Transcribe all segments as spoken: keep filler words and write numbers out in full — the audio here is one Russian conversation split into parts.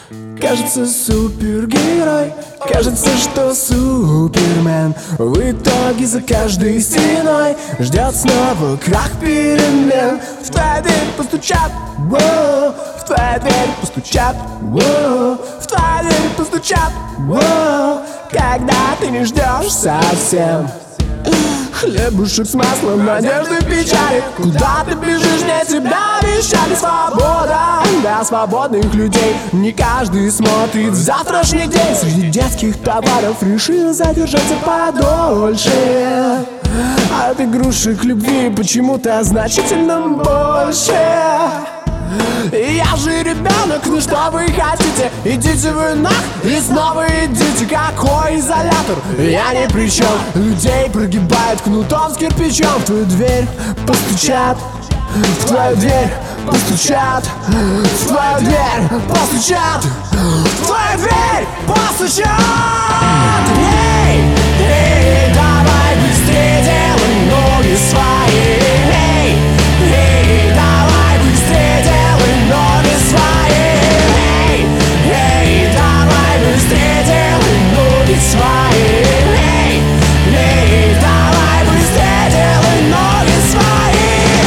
Кажется, супергерой, кажется, что супермен. В итоге за каждой стеной ждет снова крах перемен. В твою дверь постучат, воу, в твою дверь постучат, воу, в твою дверь постучат, воу, когда ты не ждешь совсем. Хлебушек с маслом, надежды, печали. Куда ты бежишь, мне тебя обещали. Свобода для свободных людей. Не каждый смотрит в завтрашний день. Среди детских товаров решил задержаться подольше. От игрушек любви почему-то значительно больше. Я же ребенок, ну что вы хотите? Идите вы нах и снова идите. Какой изолятор? Я ни при чем. Людей прогибают кнутом с кирпичом. В твою дверь постучат, в твою дверь постучат, в твою дверь постучат, в твою дверь постучат. Эй, эй, давай быстрее делай ноги свои. Эй, эй, давай быстрее делай ноги свои. Эй, эй, давай быстрее делай ноги свои. Эй, эй, давай быстрее делай ноги свои.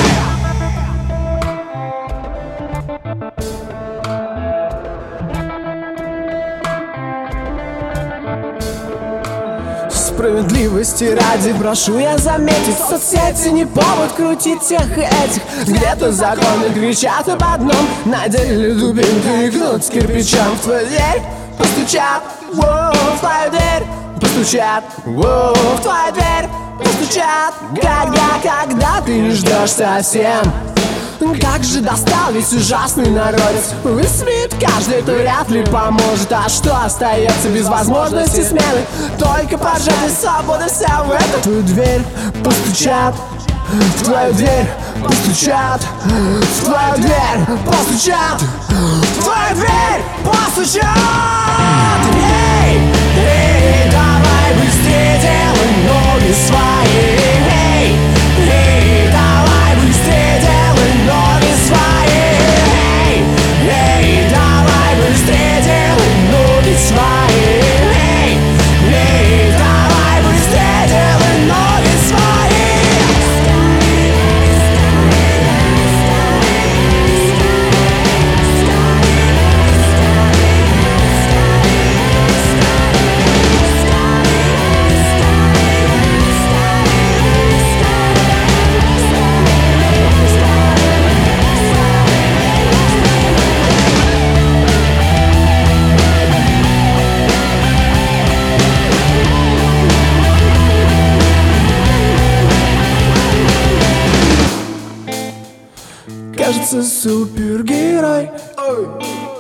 Справедливости ради прошу я заметить: соцсети не повод крутить тех и этих. Где-то законы кричат об одном, на деле дубинкой и кнут с кирпичом. В твою дверь постучат, воу, в твою дверь постучат, воу, в твою дверь постучат. Когда, когда ты не ждешь совсем. Как же достал весь ужасный народец. Высмеет каждый, это вряд ли поможет. А что остается без возможности смены? Только пожалуй, свобода вся в эту. В твою дверь постучат, в твою дверь постучат, в твою дверь постучат, в твою дверь постучат. Эй, эй, давай быстрее делай ноги свои. Эй, эй, давай быстрее делай ноги свои. Эй, эй, давай быстрее делай ноги свои. Эй, эй, давай быстрее делай ноги свои. Кажется, супергерой. Ой.